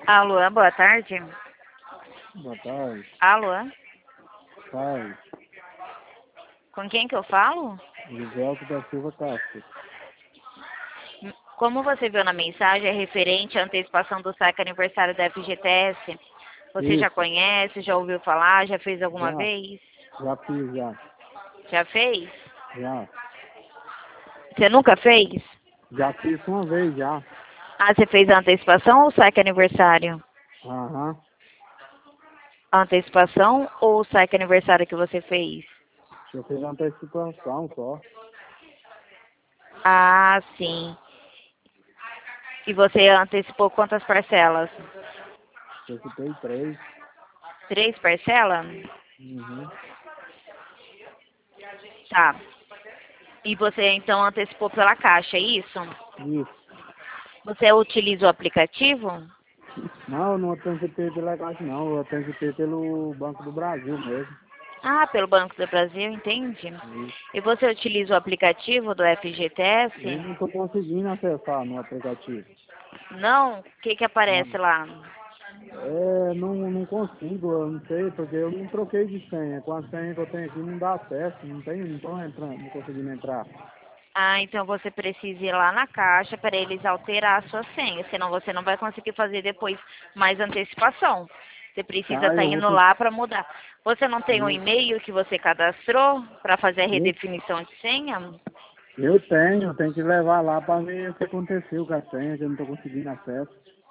Alô, boa tarde. Boa tarde. Alô, Tarde. com quem que eu falo? Giselto da Silva Castro. Como você viu na mensagem, é referente à antecipação do saque aniversário da FGTS. Você já Isso. conhece, já ouviu falar, já fez alguma Já. vez? Já fiz, já. Já fez? Já. Você nunca fez? Já fiz uma vez, já. Ah, você fez a antecipação ou o saque aniversário? Aham. A antecipação ou o saque aniversário que você fez? Eu fiz uma antecipação só. Ah, sim. E você antecipou quantas parcelas? Eu citei 3. 3 parcelas? Uhum. Tá. E você então antecipou pela Caixa, é isso? Isso. Você utiliza o aplicativo? Não, eu não antecipei pela Caixa, não. Eu antecipei pelo Banco do Brasil mesmo. Ah, pelo Banco do Brasil, entendi. Isso. E você utiliza o aplicativo do Eu FGTS? não estou conseguindo acessar no aplicativo. Não? O que que Não. aparece lá? Não consigo, eu não sei, porque eu não troquei de senha. Com a senha que eu tenho aqui não dá acesso, não tô entrando, não conseguindo entrar. Ah, então você precisa ir lá na Caixa para eles alterar a sua senha, senão você não vai conseguir fazer depois mais antecipação. Você precisa Tá, estar eu vou indo lá para mudar. Você não tem um eu, e-mail que você cadastrou para fazer a eu, redefinição de senha? eu tenho que levar lá para ver o que aconteceu com a senha, que eu não tô conseguindo acesso.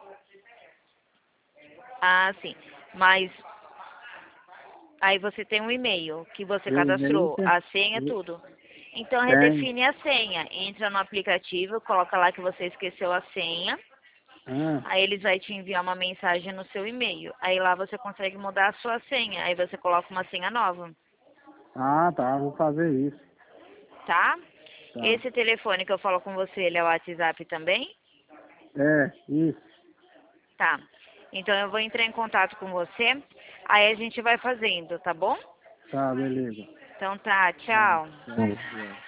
Ah, sim. Mas aí você tem um e-mail que você Eu e-mail cadastrou, a senha, tudo. Então tem. redefine a senha. Entra no aplicativo, coloca lá que você esqueceu a senha. Ah, Aí eles vão te enviar uma mensagem no seu e-mail. Aí lá você consegue mudar a sua senha. Aí você coloca uma senha nova, tá, vou fazer isso. tá? Tá. Esse telefone que eu falo com você, ele é o WhatsApp também? Isso. Tá. Então eu vou entrar em contato com você. Aí a gente vai fazendo, tá bom? Tá, beleza. Então tá, Tá, tchau. tá, tá.